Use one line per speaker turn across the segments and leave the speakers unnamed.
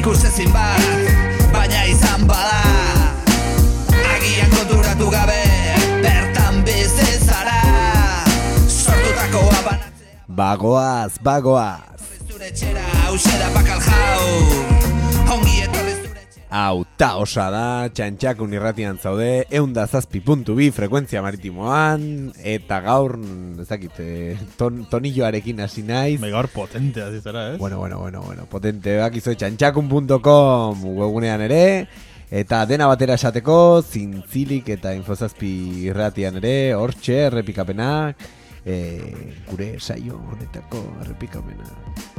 Ikusezin bat, baina izan bada. Agian konturatu gabe, bertan bizi zara. Sortutakoa banatzea.
Bagoaz.
Zure txera, hause da bakal jau. Ongi etorri zure.
Hau ta osa da, Txantxakun irratian zaude, 107.2 frekuentzia maritimoan, eta gaur, ez dakit, tonilloarekin hasi naiz.
Gaur potente hasi zara, ez?
Bueno, potente, bakizu txantxakun.com webunean ere, eta dena batera esateko, zintzilik eta infozazpi irratian ere, hortxe, errepikapenak, gure saio honetako errepikapena.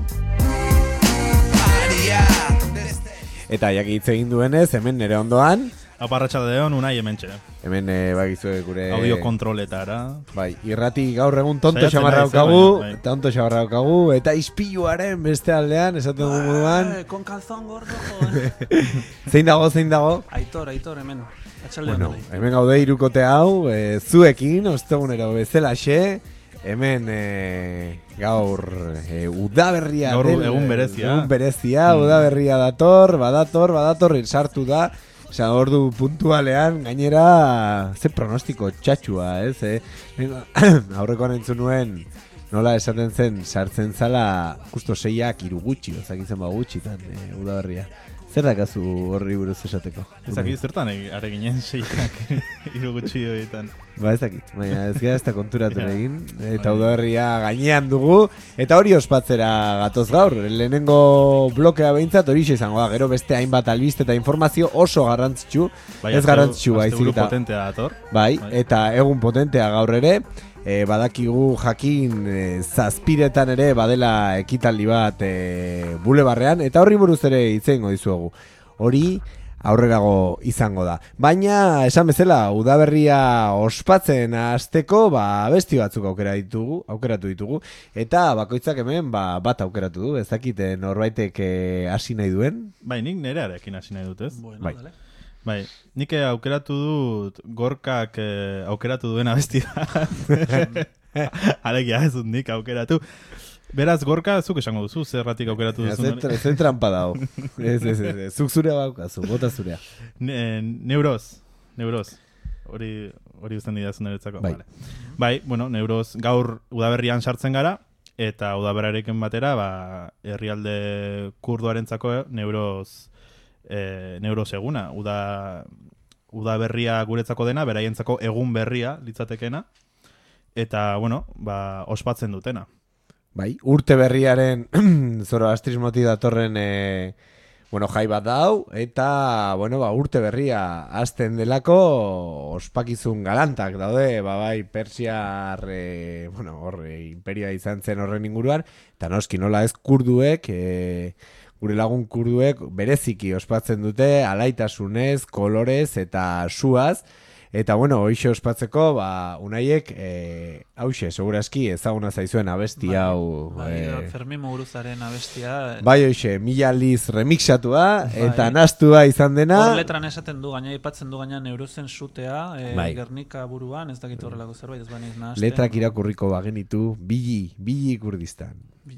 Eta jaki hitz egin duenez, hemen nire ondoan.
Aparratxaldeon, Unai hementxe.
Hemen bagizue gure...
Audio kontroletara.
Bai, irrati gaur egun tonto xamarra daukagu, eta ispiluaren beste aldean, esaten dugu moduan.
Con calzón gordo.
Zein dago?
Aitor, hemen.
Bueno, hemen gaude irukote hau, zuekin, ostegunero bezalaxe. Hemen gaur udaberria
gaur egun berezia,
udaberria dator sartu da. Osa, ordu puntualean gainera ze pronostiko txatxua, ez? Aurrekoan entzun nuen nola esaten zen sartzen zala justo 6ak 3 gutxi, ezakitzen gutxitan udaberria. Zer dakazu horri buruz esateko?
Ezakit zertan areginen 6ak 3 gutxi horietan.
Ba ezakit, baina ez gara ez da konturatu egin. Eta udaberria gainean dugu. Eta hori ospatzera gatoz gaur. Lehenengo blokea behintzat hori izango da. Gero beste hainbat albiste eta informazio oso garrantzitsu. Ez garrantzitsu baizik eta.
Potentea dator.
Bai, eta egun potentea gaur ere. Badakigu jakin zazpiretan ere badela ekitaldi bat bulebarrean, eta horri buruz ere itzeingo dizuegu. Hori aurrerago izango da. Baina, esan bezala, udaberria ospatzen hasteko abesti batzuk aukeratu ditugu, eta bakoitzak hemen bat aukeratu du, ez dakit norbaitek hasi nahi duen?
Bai, nik nerearekin hasi nahi dut, ez?
Bueno,
bai.
Dale.
Bai, nik aukeratu dut Gorkak aukeratu duen abesti da. Alegia ez dut nik aukeratu. Beraz, Gorka, zuk esango duzu, zerratik aukeratu duzu.
Zen trampa dago. Zuk zurea baukazu, bota zurea.
Neuroz. Hori uzten didazun niretzako.
Bai.
Vale. Bai, bueno, Neuroz gaur udaberrian sartzen gara, eta udaberrarekin batera, herrialde kurduarentzako Neuroz eguna. Udaberria guretzako dena, beraientzako egun berria litzatekena, eta, bueno, ospatzen dutena.
Bai, urte berriaren zoroastrismotik datorren jai bat dau, eta urte berria hasten delako ospakizun galantak daude, bai, Persiar imperia izan zen horren inguruan, eta noski nola ez kurduek, gure lagun kurduek bereziki ospatzen dute alaitasunez, kolorez eta suaz. Eta hoixe ospatzeko, Unaiek, hauxe, segurazki ezaguna zaizuen abesti hau.
Fermin Muguruzaren abestia.
Bai, hoixe, 1000 aldiz remixatua, eta nastua izan dena.
Hor letran esaten du, gaina ipatzen du gaina Neurozen sutea, Gernika buruan, ez dakit horrelako zerbait, ez baina nahazten.
Letrak irakurriko bagenitu, Bili Kurdistan.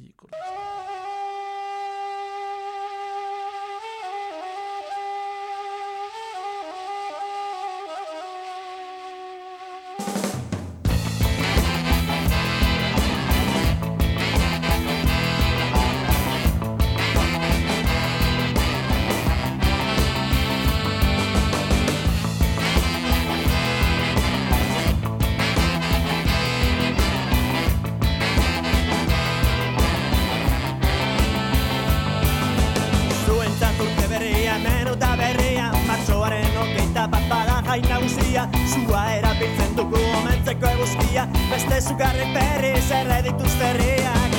Zua erabiltzen dugu omentzeko eguzkia, beste zugarrik berriz erredituzte herriak.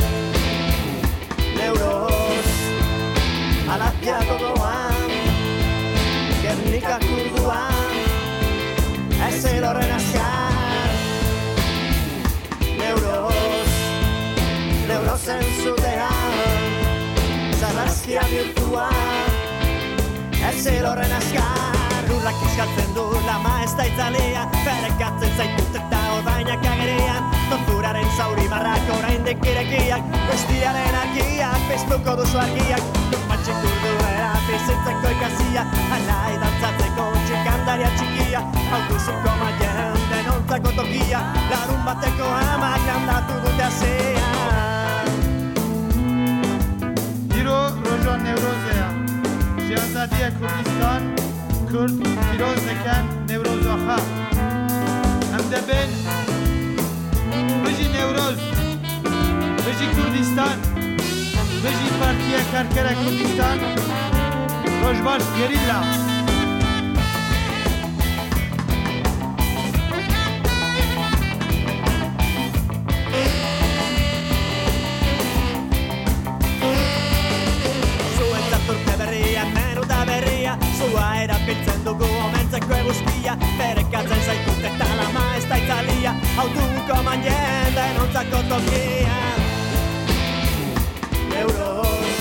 Neuroz, alatia gogoan, Gernika kurduan, ez elorren azkar. Neurozen zutean, zarrazkia bihurtuan, ez elorren azkar. Lurrak izkaltzen du, lama ez da itzalea, berekatzen zaitut eta ordainak agerian, torturaren zauri marrak oraindik irekiak, abestiaren argiak, piztuko duzu argiak, matxik urduera, bizitzeko ikasia, alai dantzatzeko txikandaria txikia, autozuko maien denontzako tokia, larun bateko amak landatu dute azea.
Hiro Rojon Nevrozea, Şehzadiye Kurdistan, Kürt Firozeken Nevrozaha. Hem de ben Beji Nevroz, Beji Kurdistan, Beji Partiye Kerkere Kurdistan, Rojbaş Gerilla.
Zua erabiltzen dugu omentzeko eguzkia, berekatzen zaitut eta lama ez da itzalia, autuko maien denontzako tokia. Neuroz,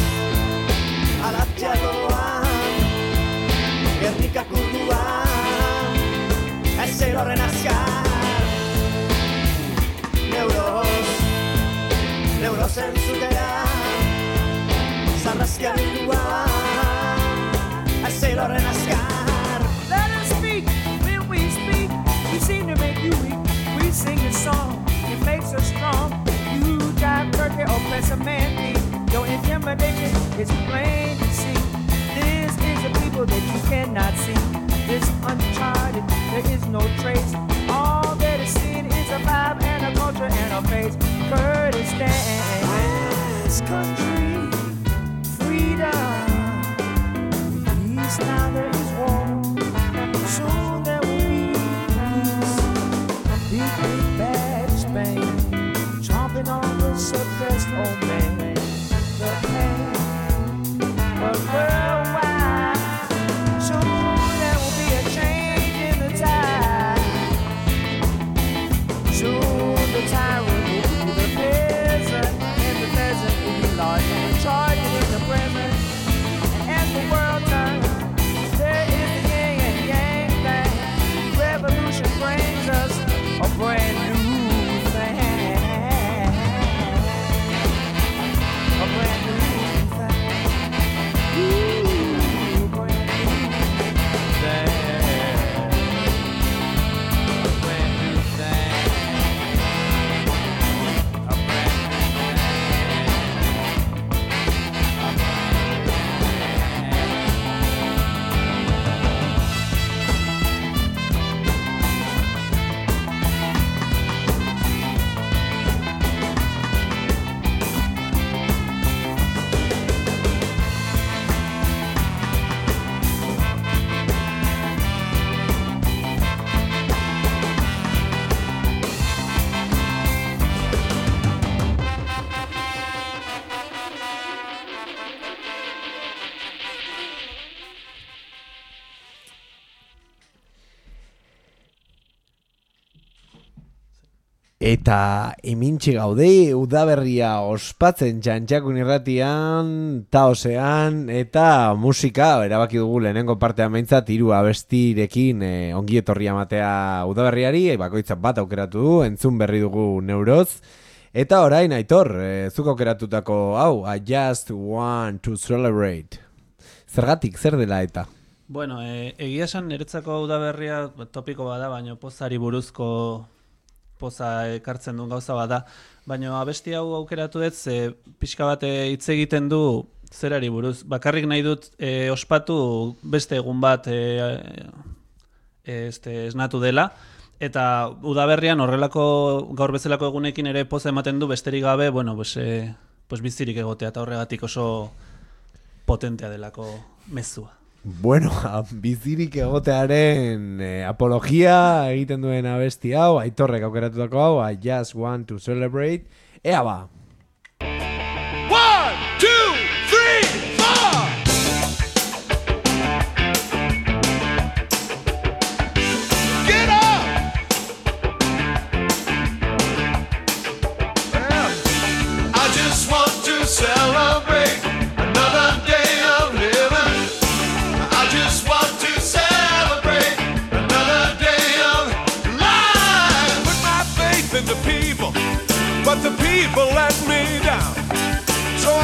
alatxagoan, Gernikak urduan, ez horren azkar. Neurozen zutean, zarrazkia bilduan,
let us speak. When we speak, we seem to make you weak. We sing a song, it makes us strong. You drive turkey or press a man thief. Your intimidation is plain to see. This is a people that you cannot see. It's uncharted, there is no trace. All that is seen is a vibe and a culture and a face. Kurdistan, this country, freedom. Now there is war, soon there will be peace. Big, big bad Spain, chomping on the suppressed old man. The pain, but worldwide, soon there will be a change in the tide. Soon the tyrant will be the peasant, and the peasant will be large and charged in the present. And as the world turns, revolution brings us a brand new thing. A brand new thing. Ooh, brand new thing. A brand new thing. A brand new
Eta emintxe gaude udaberria ospatzen Txantxakun irratian, taosean, eta musika, erabaki dugu lehenengo partean behintzat, 3 abestirekin ongi etorria matea udaberriari, bakoitzak bat aukeratu du, entzun berri dugu Neuroz. Eta orain, Aitor, zuk aukeratutako hau, I just want to celebrate. Zergatik, zer dela eta?
Bueno, egia esan niretzako udaberria topiko bada, baina pozari buruzko poza ekartzen duen gauza bada, baina abesti hau aukeratu dut, pixka bat hitz egiten du zerari buruz. Bakarrik nahi dut ospatu beste egun bat esnatu dela, eta udaberrian horrelako gaur bezalako egunekin ere poza ematen du besterik gabe, bueno, pues bizirik egotea, eta horregatik oso potentea delako mezua.
Bueno, bizirik egotearen apologia egiten duen abesti hau, Aitorrek aukeratutako hau, I just want to celebrate. Ea ba!
1, 2, 3, 4! Get up! Well, I just want to celebrate another day of living. I just want to celebrate another day of life. Put my faith in the people, but the people let me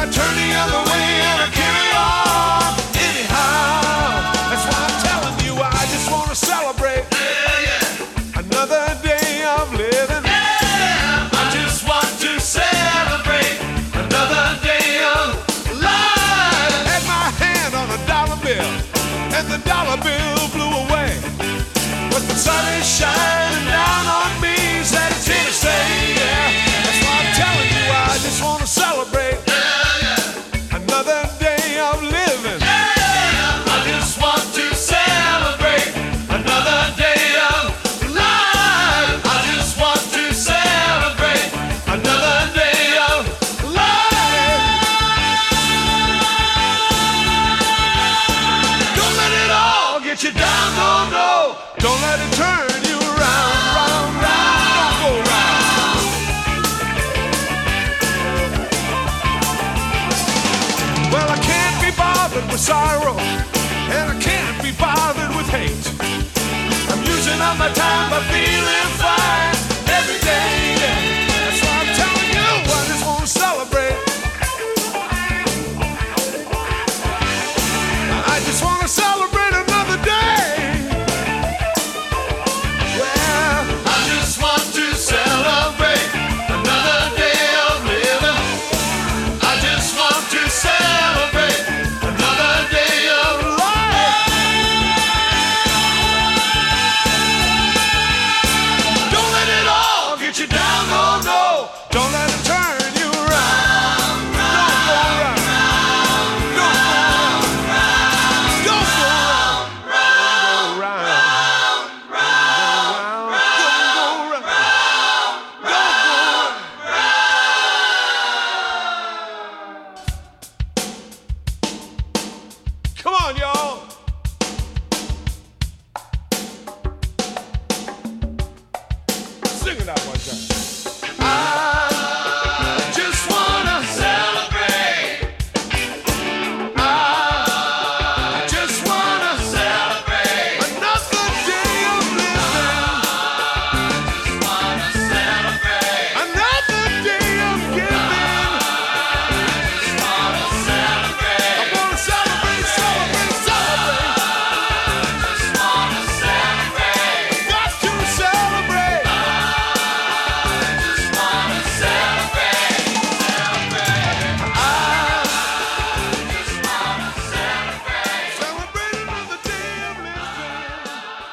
I turn the other way and I carry on anyhow. That's why I'm telling you I just want to celebrate another day of living. I just want to celebrate another day of life. Had my hand on a dollar bill and the dollar bill flew away. But the sun is shining down on me, said it's here to stay, yeah. That's why I'm telling you I just want to celebrate another day of living. I just want to celebrate another day of life. I just want to celebrate another day of life. Don't let it all get you down, no, no. Don't let it turn you around, round, round. Don't go round. Well, I can't be bothered with sorrow, and I can't be bothered with hate. I'm using up my time by feeling fine every day. That's why I'm telling you I just want to celebrate. I just want to celebrate another day. Well, I just want to celebrate another day of living. I just want to celebrate another day of life. Don't let it all get you down, no, no. Don't let it turn you around. Don't go round. Don't go round. Don't go round. Don't go round. Come on, y'all. Sing it out one time. I just wanna celebrate. I just wanna celebrate another day of living. I just wanna celebrate another day of giving. I wanna celebrate. I wanna celebrate, celebrate, celebrate. I just wanna celebrate. Got to celebrate. I just wanna celebrate, celebrate. I just wanna celebrate. Celebrate another day of living.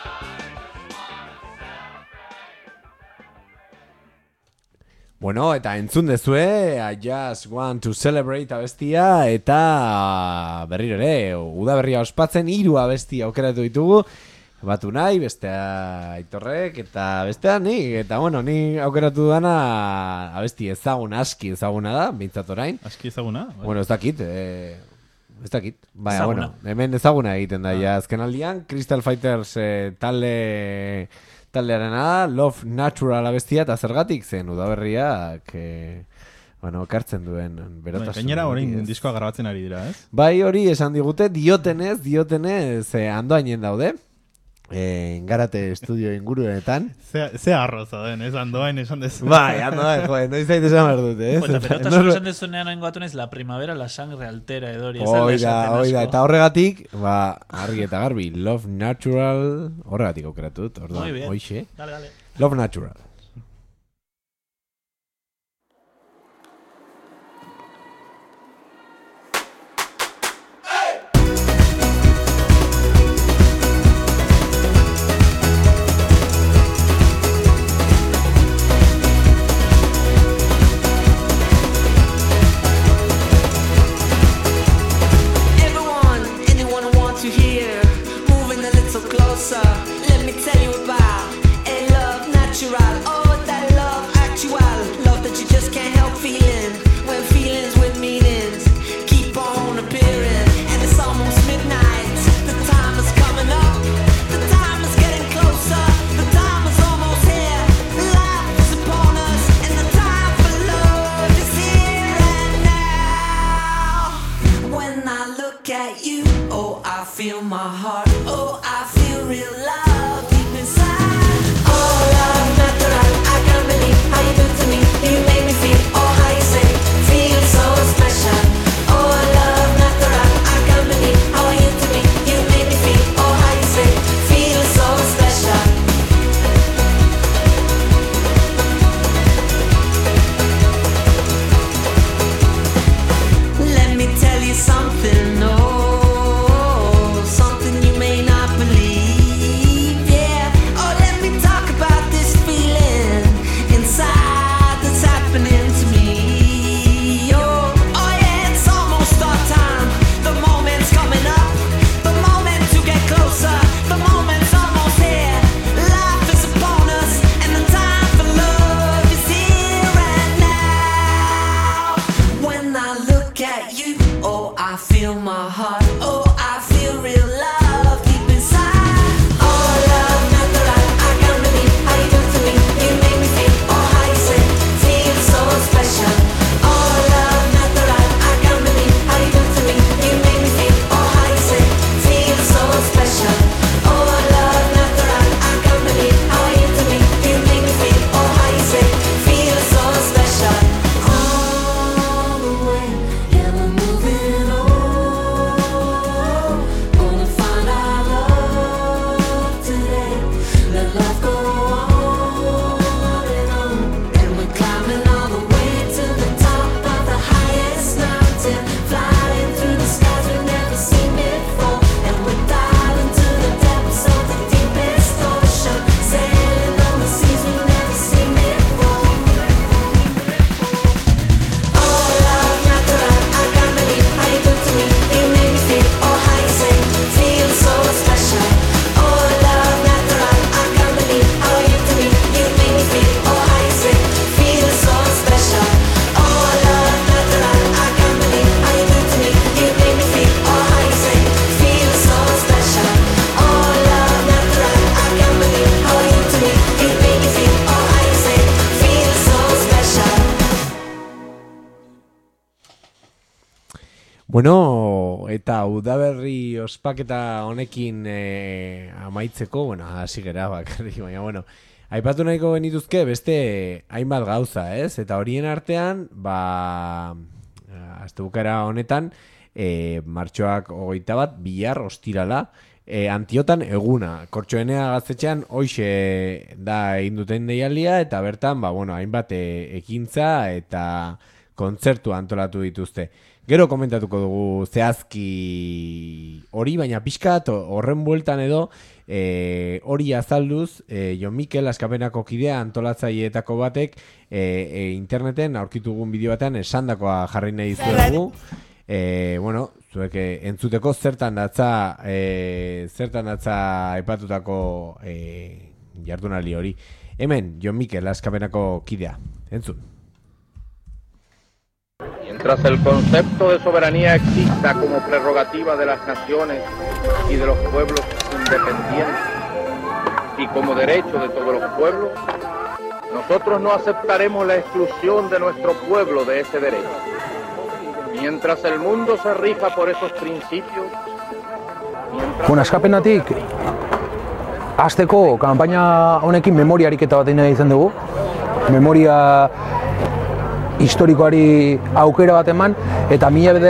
Bueno, eta entzun dezue, I just want to celebrate abestia, eta berriro ere, udaberria ospatzen 3 abesti aukeratu ditugu, batu nahi, bestea Aitorrek, eta bestea ni, eta bueno, ni aukeratu dana abesti ezaguna, aski ezaguna da, bintzat orain.
Aski ezaguna?
Bueno, ez dakit, Baina,
Ezaguna.
bueno, hemen ezaguna egiten da, ja, azken aldian, Crystal Fighters taldearena da, Love Natural abestia, eta zergatik zen udaberriak, bueno, kartzen duen berotasun.
Gainera
hori,
orain
ez?
diskoa grabatzen ari dira, ez?
Bai, hori esan digute, diotenez, andoainen daude, Garate estudio inguruenetan.
Ze arroza den, ez andoain esan dezu.
Bai, andoain, noiz zait esan behar dute, ez?
Eta berotasun esan dezunean oingoatu naiz, la primavera la sangre altera edori.
Oida, eta horregatik, argi eta garbi, Love Natural, horregatik aukeratut,
Muy bien.
Hoixe.
Dale.
Love Natural.
Anyone who wants to hear, moving a little closer. Let me tell you about a love natural. Oh, that love actual, love that you just can't help feeling. When feelings with meanings keep on appearing, and it's almost midnight. The time is coming up. The time is getting closer. The time is almost here. Life is upon us, and the time for love is here and now. When I look at you, oh, I feel my heart. Oh, I feel real love deep inside. Oh, love natural, I can't believe how you do to me. You make me feel, oh, how you say, feel so special.
Bueno, eta udaberri ospaketa honekin amaitzeko, hasi gera bakarrik, baina, aipatu nahiko genituzke beste hainbat gauza, ez? Eta horien artean, astebukera honetan, martxoak 21, bihar, ostirala, Antiotan eguna. Kortxoenea Gaztetxean hoixe da egin duten deialdia, eta bertan, hainbat ekintza eta kontzertu antolatu dituzte. Gero komentatuko dugu zehazki hori, baina pixkat horren bueltan edo hori azalduz, Jon Mikel Askapenako kidea antolatzaileetako batek interneten aurkitugun bideo batean esandakoa jarri nahi dizuegu. Zuek entzuteko zertan datza aipatutako jardunaldi hori. Hemen, Jon Mikel Askapenako kidea. Entzun.
Mientras el concepto de soberanía exista como prerrogativa de las naciones y de los pueblos independientes y como derecho de todos los pueblos, nosotros no aceptaremos la exclusión de nuestro pueblo de ese derecho. Mientras el mundo se rija por esos principios...
Askapenatik hasteko kanpaina honekin memoria ariketa bat egin izan dugu. Memoria historikoari aukera bat eman, eta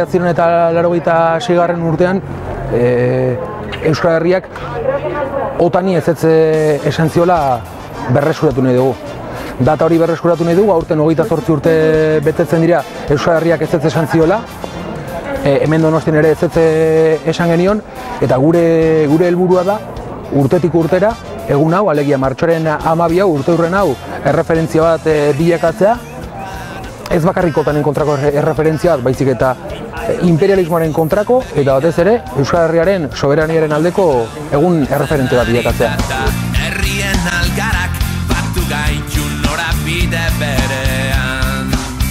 1986 urtean Euskal Herriak otani ezetz esan ziola berreskuratu nahi dugu. Data hori berreskuratu nahi dugu, aurten 28 urte betetzen dira Euskal Herriak ezetz esan ziola, hemen Donostian ere ezetz esan genion, eta gure helburua da urtetik urtera, egun hau, alegia martxoaren 12 urte hurren hau, erreferentzia bat bilakatzea, ez bakarrik otanen kontrako erreferentzia bat, baizik eta imperialismoaren kontrako, eta batez ere, Euskal Herriaren soberaniaren aldeko egun erreferente bat bilakatzea.
Herrien algarak batu gaitu norabide berean.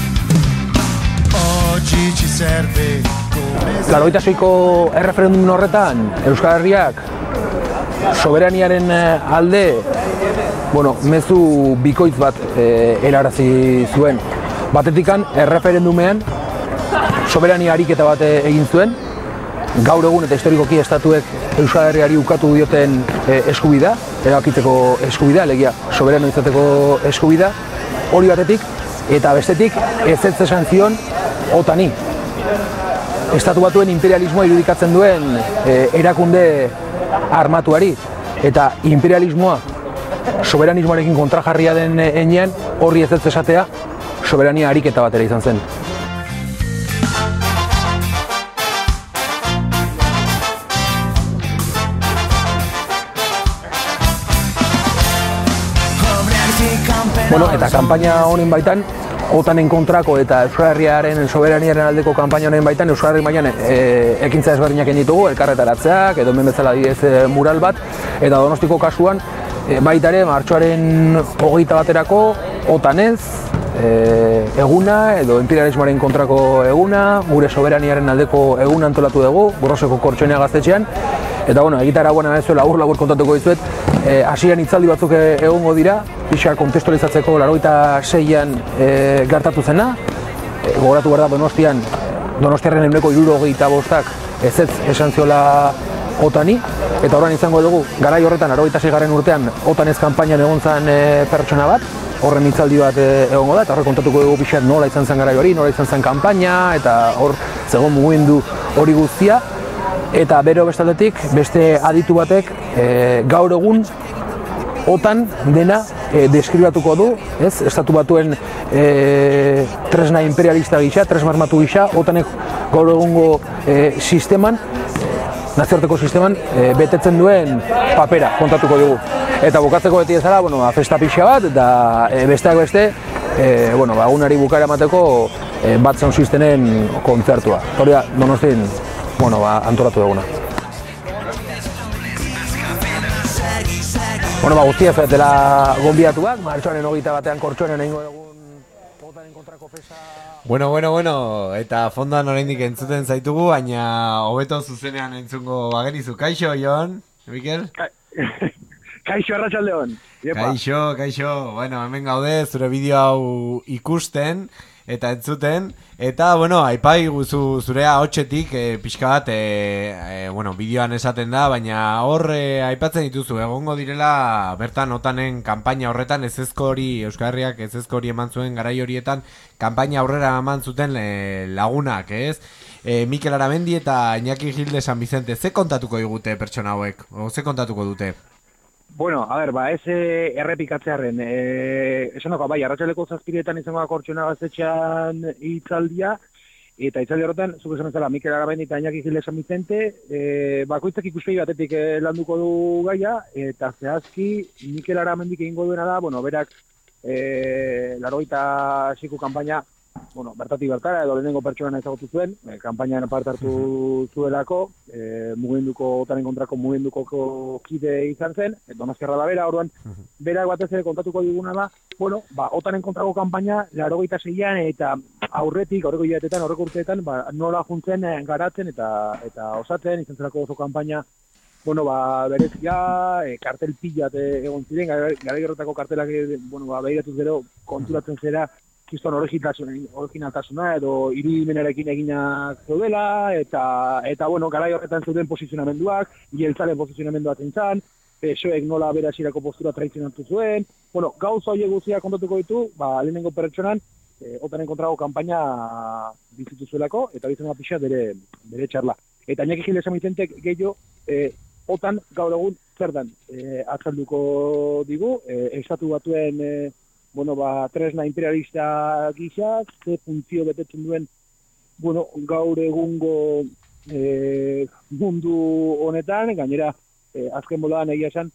86ko erreferendum horretan, Euskal Herriak soberaniaren alde, mezu bikoitz bat helarazi zuen. Batetikan, erreferendumean soberania ariketa bat egin zuen, gaur egun eta historikoki estatuek Euskal Herriari ukatu dioten eskubida, erabakitzeko eskubida, alegia soberano izateko eskubida, hori batetik, eta bestetik ezetz esan zion otani. Estatu batuen imperialismoa irudikatzen duen erakunde armatuari, eta imperialismoa soberanismoarekin kontrajarria den enean horri ezetz esatea soberania ariketa batera izan zen. Eta kanpaina honen baitan, otanen kontrako eta Euskal Herriaren soberaniaren aldeko kanpaina honen baitan, Euskal Herri mailan ekintza ezberdinak egin ditugu, elkarretaratzeak, edo hemen bezala adibidez mural bat, eta Donostiko kasuan, baita ere, martxoaren 21-erako otanez, eguna edo imperialismoaren kontrako eguna, gure soberaniaren aldeko eguna antolatu dugu, Borroseko Kortxoenea Gaztetxean, eta egitara guana ez labur kontatuko dizuet, hasieran hitzaldi batzuk egongo dira, pixka kontestualizatzeko 86an gertatu zena, gogoratu behar da Donostiarren 65% ezetz esan ziola otani, eta horren izango dugu, garai horretan 86. urtean otanez kanpainan egon zen pertsona bat, horren hitzaldi bat egongo da, eta horre kontatuko dugu pixat nola izan zen garai hori, nola izan zen kanpaina, eta hor zegoen mugimendu hori guztia, eta bero bestaldetik beste aditu batek gaur egun otan dena deskribatuko du, estatu batuen tresna imperialista gisa, tresna armatu gisa, otanek gaur egungo sisteman, nazioarteko sisteman, betetzen duen papera kontatuko dugu. Eta bukatzeko beti ezara, festa pixa bat, eta besteak beste, agunari bukaera emateko bat sound systenen kontzertua. Hori da, Donostin, antolatu duguna. Guztia zuetela gonbidatuak, martxoaren 21 Kortxoenen egingo dugun otaren kontrako festa.
Bueno, eta fondoan oraindik entzuten zaitugu, baina hobeto zuzenean entzungo bagenizu. Kaixo, Jon, Mikel?
Kaixo, arratsaldeon.
Kaixo, hemen gaude, zure bideo hau ikusten, eta entzuten, eta, bueno, aipai guzu zurea hotxetik, pixka bat, bueno, bideoan esaten da, baina hor aipatzen dituzu, egongo direla bertan otanen kanpaina horretan ezezko hori, Euskal Herriak ezezko hori eman zuen garai horietan, kanpaina aurrera eman zuten lagunak, ez? Mikel Aramendi eta Iñaki Gil de San Vicente, ze kontatuko digute pertsona hauek, o ze kontatuko dute?
Bueno, a ver, ez errepikatzearen, esan dago, bai, arratsaleko 7etan izango da Kortxona Gaztetxean hitzaldia, eta hitzaldi horretan, zuk esan ezala, Mikel Aramendi eta Iñaki Gil de San Vicente, bakoitzak ikuspegi batetik landuko du gaia, eta zehazki Mikel Aramendik egingo duena da, bueno, berak, 86ko kanpaina, bueno, bertatik bertara, edo lehenengo pertsonan ezagutu zuen, kanpainan parte hartu zuelako, mugimenduko, otanen kontrako mugimenduko kide izan zen, Donostiarra da bera, orduan, berak batez ere kontatuko diguna da, bueno, otanen kontrako kanpaina, 86an eta aurreko hilabetetan, aurreko urteetan, nola juntzen garatzen eta osatzen, izan zelako oso kanpaina, bueno, berezia, kartel pilat egon ziren, garai horretako kartelak, bueno, behiratuz gero konturatzen zera, kiston originaltasuna edo irudimenarekin eginak zeudela, eta bueno, garai horretan zeuden posizionamenduak, jeltzalen posizionamendua zentzan, PSOEk nola bera hasierako postura traizionatu zuen, bueno, gauza horiek guztiak kontatuko ditu, lehenengo pertsonan, otanen kontrago kanpaina bizitu zuelako, eta bizena pixa bere txarla. Eta Iñaki Gil de San Vicentek gehiago, otan gaur egun zer dan azalduko digu, estatu batuen bueno, tresna imperialista gisa, ze funtzio betetzen duen, bueno, gaur egungo mundu honetan, gainera, azken boladan egia esan,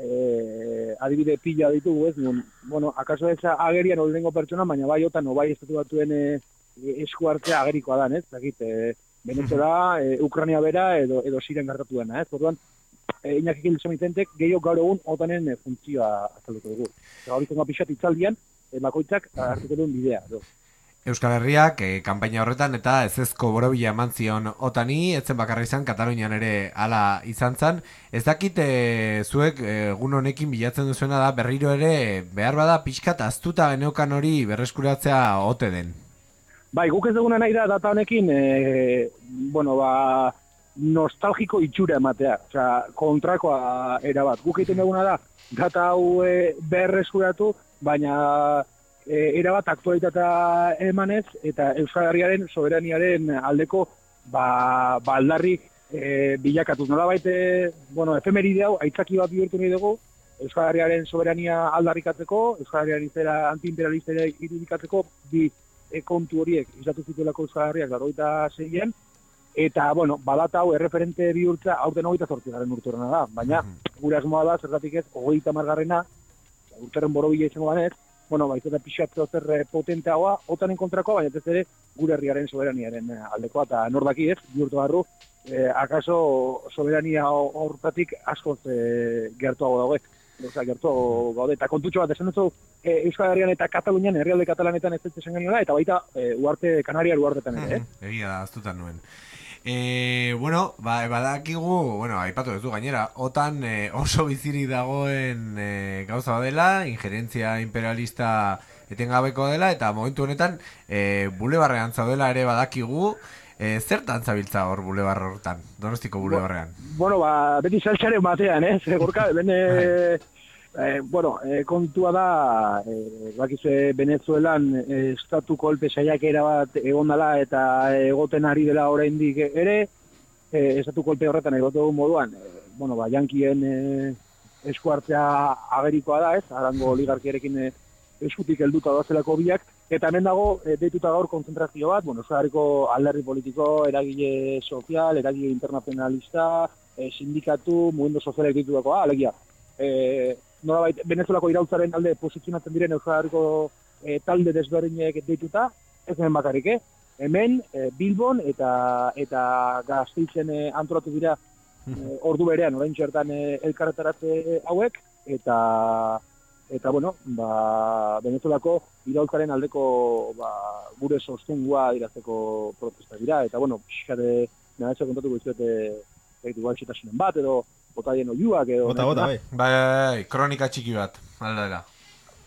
adibide pila ditugu, ez? Bueno, akaso ez agerian lehenengo pertsona, baina bai otan, bai estatu batuen esku hartzea agerikoa da, ez? Zakit, Venezuela, Ukrania bera, edo Sirian gertatu dena, ez? Orduan, Iñaki Gil de San Vicentek gehiago gaur egun otanen funtzioa azalduko dugu. Gaur izango pixat itzaldian, bakoitzak hartuko duen bidea.
Euskal Herriak kanpaina horretan eta ezezko borobila eman zion otani, etzen bakarra izan, Katalunian ere hala izan zen. Ez dakit zuek egun honekin bilatzen duzuena da, berriro ere behar bada pixkat aztuta geneukan hori berreskuratzea ote den.
Bai, guk ez duguna nahi da data honekin, bueno, nostalgiko itxura ematea, osea, kontrakoa erabat. Guk egiten duguna da, data hau berreskuratu, baina erabat aktualitatea emanez, eta Euskal Herriaren soberaniaren aldeko aldarri bilakatuz. Nolabait, bueno, efemeride hau, aitzaki bat bihurtu nahi dugu, Euskal Herriaren soberania aldarrikatzeko, Euskal Herriaren izera antiimperialista irudikatzeko, bi kontu horiek izatu zituelako Euskal Herriak 86an, eta, bueno, data hau erreferente bihurtza aurten 28. urterena da, baina gure asmoa da, zergatik ez, 30. urteren borobila izango banez, bueno, baizeta pixatzea zer potenteagoa, otanen kontrakoa, baina ez ere gure herriaren soberaniaren aldekoa, eta nordaki ez, bihurtu barru, akaso soberania hortatik askoz gertuago daude. Osa, gertuago gaude, eta kontutxo bat, esan dutzu, Euskal Herrian eta Katalunian, herrialde katalanetan ez esan gainola, eta baita uarte, Kanariar uartetan ere,
Egia da, aztutan nuen. Bueno, badakigu, bueno, aipatu duzu gainera, otan oso bizirik dagoen gauza badela, injerentzia imperialista etengabeko dela, eta momentu honetan bulebarrean zaudela ere badakigu, zertan zabiltza hor bulebar hortan, Donostiko bulebarrean?
Bueno, beti saltxaren batean, Gorka, bueno, kontua da, bakizue Venezuelan estatu kolpe saiakera bat egon dela eta egoten ari dela oraindik ere, estatu kolpe horretan egotu moduan, bueno, jankien esku hartzea agerikoa da, Arango oligarkiarekin eskutik helduta doazelako biak, eta hemen dago deituta gaur konzentrazio bat, bueno, Euskal Herriko alderdi politiko, eragile sozial, eragile internazionalista, sindikatu, mugimendu sozialek ditudakoa, alegia. Nolabait, Venezuelako irautzaren alde posizionatzen diren Euskal Herriko talde desberdinek deituta, ez hemen bakarrik, Hemen, Bilbon eta Gasteizen antolatu dira ordu berean, orain txertan elkarretaratze hauek, eta bueno, Venezuelako irautzaren aldeko gure sostengua dirazteko protesta dira, eta bueno, pixkate, nahetxo kontatuko izuete igual txetasunen bat, edo botaien oiuak, edo...
Bota, bai.
Bai, kronika txiki bat, aldera.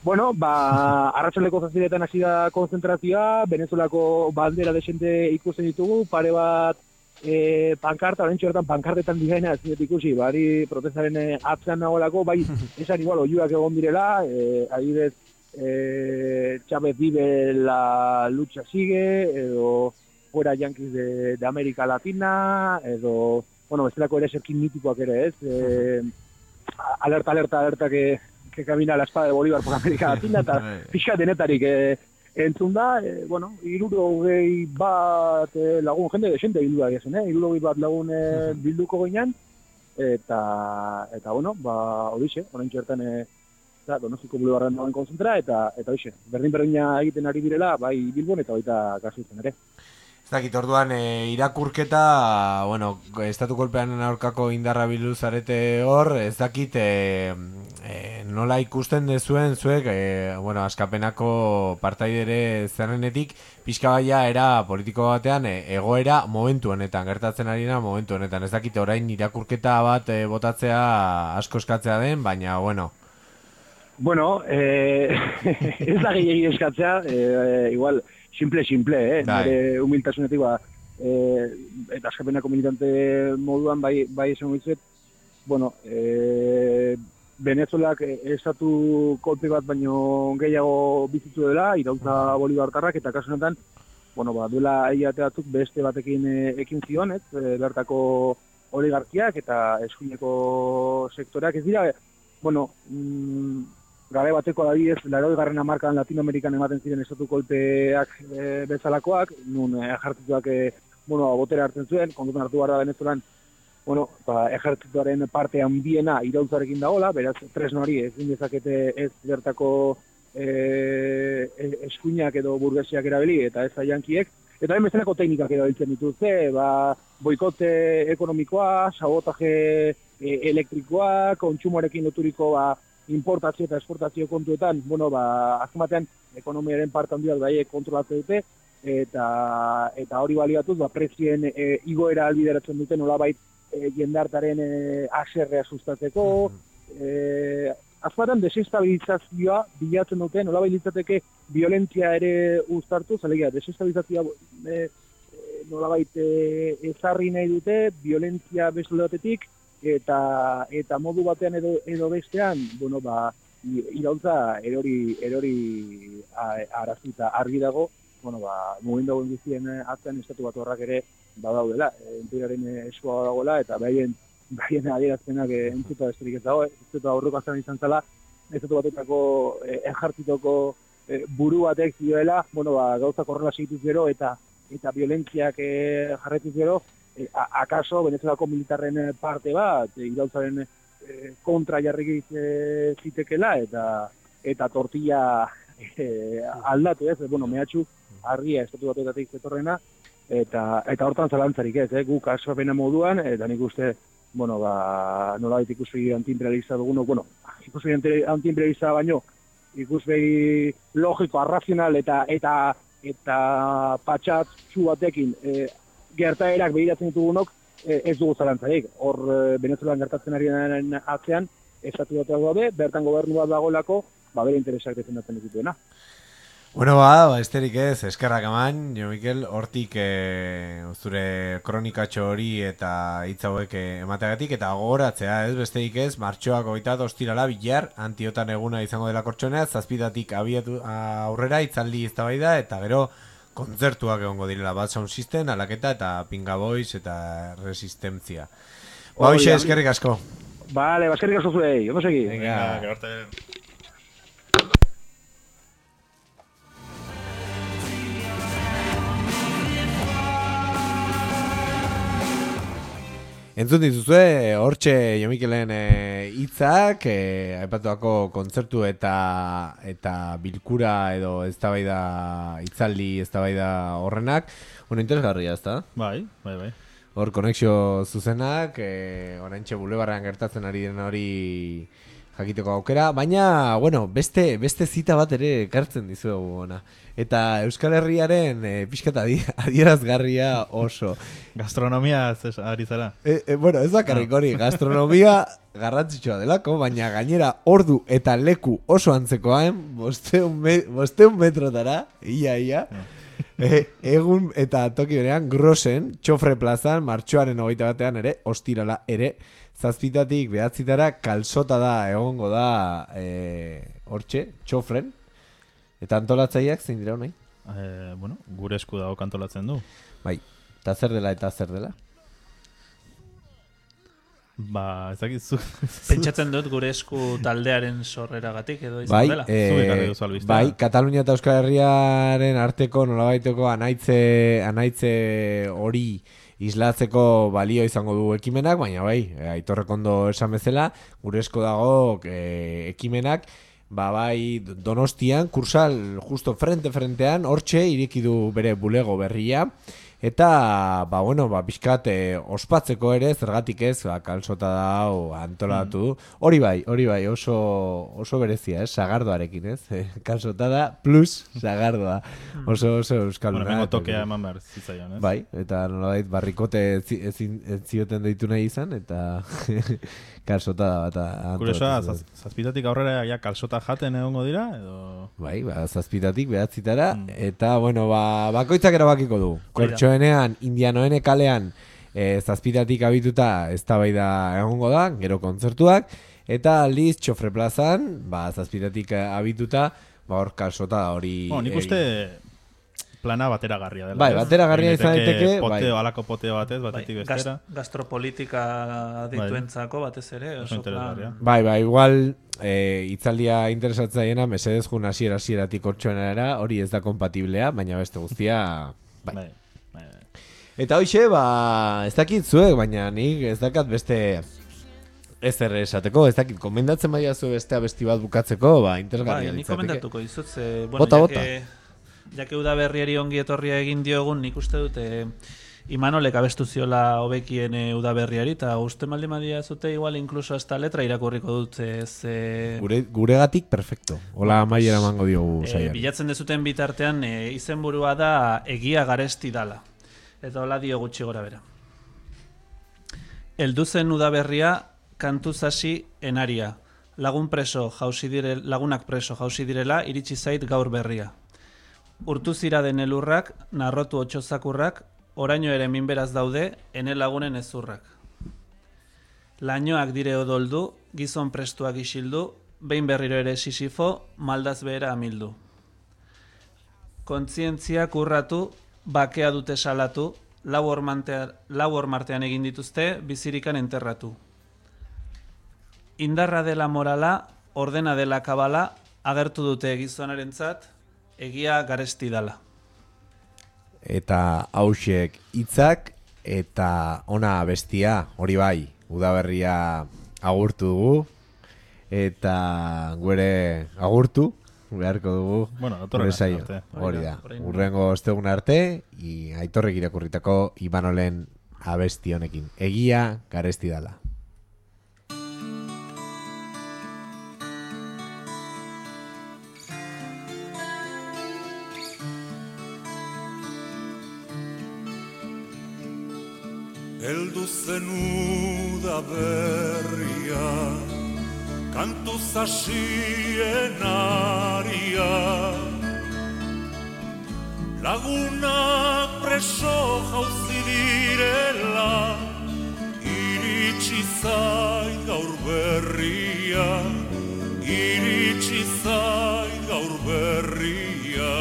Bueno, arratsaldeko 7etan hasi da konzentrazioa, Venezuelako bandera desente ikusten ditugu, pare bat pankarta, orentxe horretan pankartetan digaina ez dut ikusi, bari protestaren atzean nagoelako, bai, esan igual, oiuak egon direla, adibidez, Chávez vive, la lucha sigue, edo fuera Yankees de América Latina, edo, bueno, bestelako ere eserkin mitikoak ere, ez? Alerta que camina la espada de Bolívar por América Latina, eta pixka denetarik entzun da, bueno, 60 bat lagun, jende desente bildu da gezen, 60 bat lagun bilduko ginean, eta bueno, horixe, oraintxe bertan Donostiko bulebarran dagoen konzentra, eta hoxe, berdina egiten ari direla, bai Bilbon eta baita Gasteizen ere.
Ez dakit, orduan, irakurketa, bueno, estatu kolpean aurkako indarra bildu zarete hor, ez dakit, nola ikusten dezuen zuek, bueno, askapenako partaidere zerrenetik, pixka baia era politiko batean, egoera momentu honetan, gertatzen arina momentu honetan. Ez dakit, orain irakurketa bat botatzea asko eskatzea den, baina, bueno.
Bueno, ez da gehiagi eskatzea, igual, simple, nire humiltasunetik, eta askapenako militante moduan, bai esan guizuet, bueno, Venezuelak estatu kolpe bat baino gehiago bizitu dela, irautza bolibartarrak, eta kasu honetan, bueno, duela hilate batzuk beste batekin ekin zion, ez, bertako oligarkiak eta eskuineko sektoreak ez dira, bueno, gabe bateko adibidez, 80. hamarkadan Latinoamerikan ematen ziren estatu kolpeak bezalakoak, nun ejertzituak, bueno, botera hartzen zuen, kontutan hartu gara Venezuelan, bueno, ejertzituaren parte handiena irautzarekin dagoela, beraz, tresno hori ez dezakete ez bertako eskuinak edo burgesiak erabili, eta ez yankiek, eta hemen bezalako teknikak erabiltzen dituzte, boikote ekonomikoa, sabotaje elektrikoa, kontsumoarekin loturiko importazio eta esportazio kontuetan, bueno, azken batean ekonomiaren parte handia bai kontrolatzen dute, eta hori baliatuz, prezien igoera albideratzen dute nolabait jendartaren haserrea sustatzeko, azken desestabilizazioa bilatzen dute, nolabait litzateke violentzia ere uztartu, zalegia, desestabilizazioa nolabait ezarri nahi dute, violentzia beste batetik, eta modu batean edo bestean, bueno, irautza erori araztuta argi dago, bueno, mugimendu dagoen guztien atzean estatu batuarrak ere badaudela, enpiraren eskua dagoela, eta behien adierazpenak entzuta besterik ez dago, ez dut aurreko azan izan zela, estatu batetako ejartzitoko buru batek zioela, bueno, gauzak horrela segituz gero, eta violentziak jarretuz gero, akaso Venezuelako militarren parte bat irautzaren kontra jarri zitekela eta tortilla aldatu ez, bueno, mehatxu argia estatu batuetatik zetorrena eta hortan zalantzarik ez, guk askapena moduan, eta nik uste, bueno, nolabait ikuspegi antiimperialista dugunok, bueno, ikuspegi antiimperialista baino, ikuspegi logiko, arrazional eta patxatxu batekin gertaerak behiratzen ditugunok ez dugu zalantzarik. Hor Venezuelan gertatzen ari den atzean, estatu batuak daude, bertan gobernu bat dagoelako, bere interesak defendatzen dituena.
Bueno, esterik ez, eskerrak eman, Jo Mikel, hortik zure kronikatxo hori eta hitz hauek emateagatik, eta gogoratzea, ez, besterik ez, martxoak 22 ostirala Bilar, Antiotan eguna izango dela Kortxonea, 7 abiatu aurrera, hitzaldi eztabaida, eta gero kontzertuak egongo direla, Bad Sound System, Alaketa eta Pinga Boys eta Resistentzia. Hoxe, eskerrik asko.
Vale, eskerrik asko zuei, ondo segi.
Venga, gerarte.
Entzun dituzue, hortxe Jo Mikelen hitzak, aipatuako kontzertu eta bilkura edo eztabaida hitzaldi eztabaida horrenak. Bueno, interesgarria, ezta?
Bai.
Hor konexio zuzenak, oraintxe bulebarrean gertatzen ari den hori jakiteko aukera, baina, bueno, beste zita bat ere ekartzen dizuegu ona. Eta Euskal Herriaren pixkat adierazgarria oso.
Gastronomia ari zara?
Bueno, ez bakarrik hori, gastronomia garrantzitsua delako, baina gainera ordu eta leku oso antzekoan, 500 metrotara, ia. Egun eta toki berean, Grosen, Txofre plazan, martxoaren 21 ere, ostirala ere, 7:00 9:00 kalsota da, egongo da, hortxe, Txofren. Eta antolatzaileak zein dira nahi?
Bueno, gure esku dago antolatzen du.
Bai, eta zer dela?
Ba, ezakizu.
Pentsatzen dut gure esku taldearen sorreragatik edo izan dela.
Bai, Katalunia eta Euskal Herriaren arteko nolabaiteko anaitze hori islatzeko balio izango du ekimenak, baina bai, Aitorrek ondo esan bezala, gure esku dago ekimenak, bai Donostian, Kursal justo frentean, hortxe ireki du bere bulego berria, eta, pixkat ospatzeko ere, zergatik ez, kalsota da, antolatu du. Hori bai, oso berezia, sagardoarekin, ez? Kalsota da, plus sagardoa. Oso euskalduna.
Bueno, mengo tokea eman behar zitzaion, ez?
Bai, eta nolabait barrikote ez zioten deitu nahi izan, eta kalsota da bat antolatu.
Kuriosoa, 7:00 aurrera ja kalsota jaten egongo dira, edo...
Bai, 7:00 9:00, eta, bakoitzak erabakiko du. Kortxoenean, Indianoene kalean, 7:00 abituta eztabaida egongo da, gero kontzertuak, eta aldiz Txofre plazan, 7:00 abituta, hor kalsota hori...
Nik uste plana bateragarria dela.
Bai, bateragarria izan daiteke,
poteo, alako poteo batez, batetik bestera.
Gastropolitika dituentzako batez ere, oso plan.
Bai, igual hitzaldia interesatzaiena mesedez jun hasieratik Kortxoenera, hori ez da kompatiblea, baina beste guztia bai. Eta hoxe, ez dakit zuek, baina nik ez dakat beste ezer esateko, ez dakit, komendatzen baina zu beste abesti bat bukatzeko, interesgarria
ditzateke. Nik komendatuko dizut,
bota.
Jake udaberriari ongi etorria egin diogun, nik uste dut Imanolek abestu ziola hobekien udaberriari, eta uste maldi madia zute igual inkluso esta letra irakurriko dut.
Guregatik perfecto, hola amaiera emango diogu saian.
Bilatzen dezuten bitartean izenburua da egia garesti dala, eta hola dio gutxi gora bera. Heldu zen udaberria kantuz hasi enaria, lagunak preso jausi direla iritsi zait gaur berria. Urtu zira den elurrak, narrotu otxozakurrak, oraino ere minberaz daude, ene lagunen ezurrak. Lainoak dire odoldu, gizon prestuak isildu, behin berriro ere Sisifo, maldaz behera amildu. Kontzientziak urratu, bakea dute salatu, lau hormartean egin dituzte, bizirikan enterratu. Indarra dela morala, ordena dela kabala, agertu dute gizonarentzat, egia garesti dala.
Eta hauxek hitzak eta ona bestia, hori bai, udaberria agurtu dugu, eta gure agurtu beharko dugu. Hori da, urrengo ostegun arte, Aitorrek irakurritako Imanolen abesti honekin. Egia garesti dala.
Heldu zen udaberria, kantuz hasien aria, lagunak preso jauzi direla, iritsi zait gaur berria, iritsi zait gaur berria.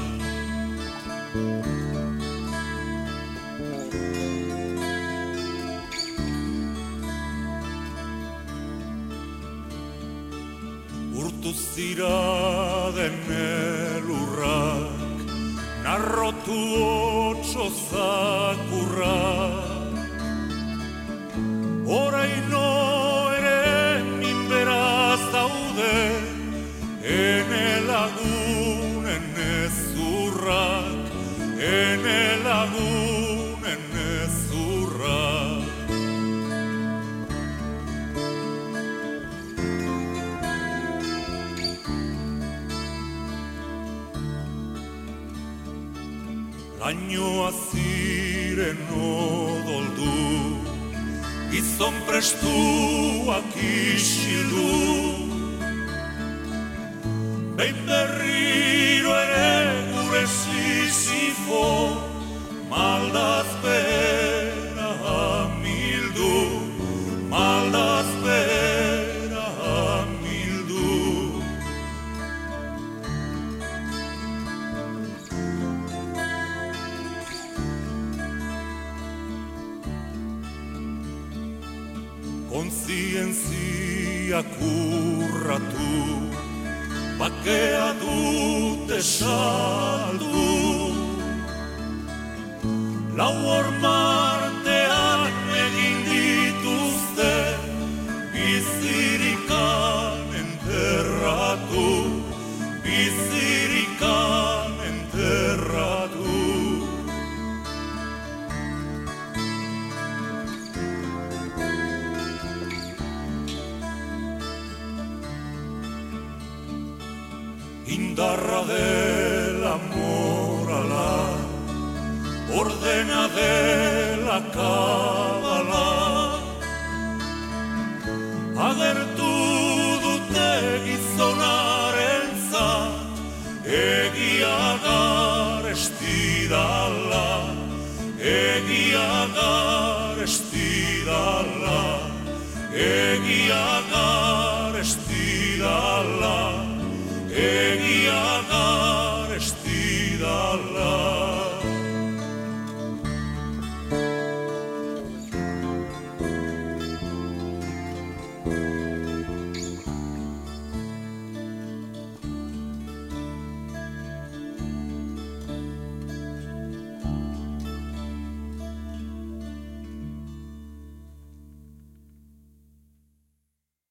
Urtu zira den elurrak, narrotu otxozakurrak, oraino ere minberaz daude, ene lagunen ezurrak, ene lagunen ezurrak. lainoa ziren odoldu, gizon prestuak isildu. Behin berriro ere gure Sisifo, maldaz bera amildu, maldaz bera amildu. Kontzientziak urratu, bakea dute saldu. Lau hormartean egin dituzte, bizirikan enterratu, bizirikan enterratu. Indarra dela morala, ordena dela kabala, agertu dute gizonarentzat, egia garestidala, egia garestidala, egia garestidala.